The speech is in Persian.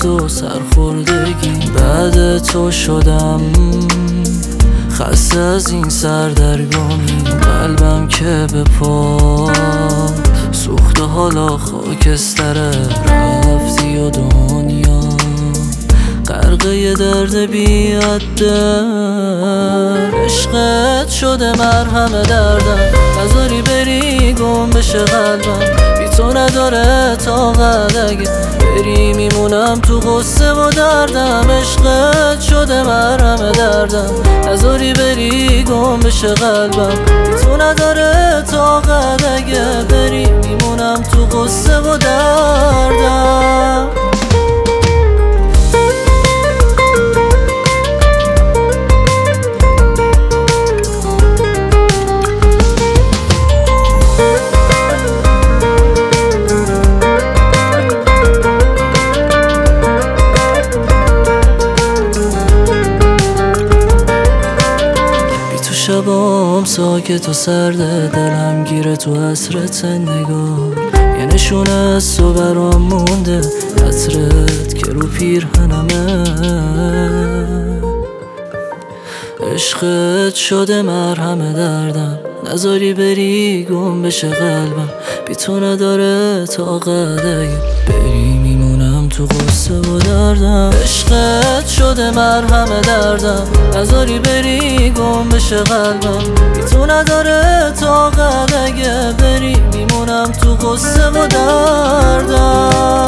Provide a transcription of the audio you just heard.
استرس و سرخوردگی. بعد تو شدم خسته از این سردرگمی. قلبم که به پا سوخت و حالا خاکستره. رفتی و دنیا غرقه درد بی حده. عشقت شده مرهم دردم، نذاری بری گم بشه قلبم. بی تو نداره طاقت، اگه بری میمونم تو غصه و دردم. عشقت شده مرهم دردم، نذاری بری گم بشه قلبم. بی تو نداره طاقت، اگه بری میمونم تو غصه و دردم. شبام ساکت و سرده، دلم گیره تو حسرت نگاه. یه نشونه از تو برام مونده، عطرت که رو پیرهنمه. عشقت شده مرهم دردم، نذاری بری گم بشه قلبم. بی تو نداره طاقت، اگه بری میمونم تو غصه و دردم. عشقت شده مرهم دردم، نذاری بری گم بشه قلبم. بی تو نداره طاقت، اگه بری میمونم تو غصه و دردم.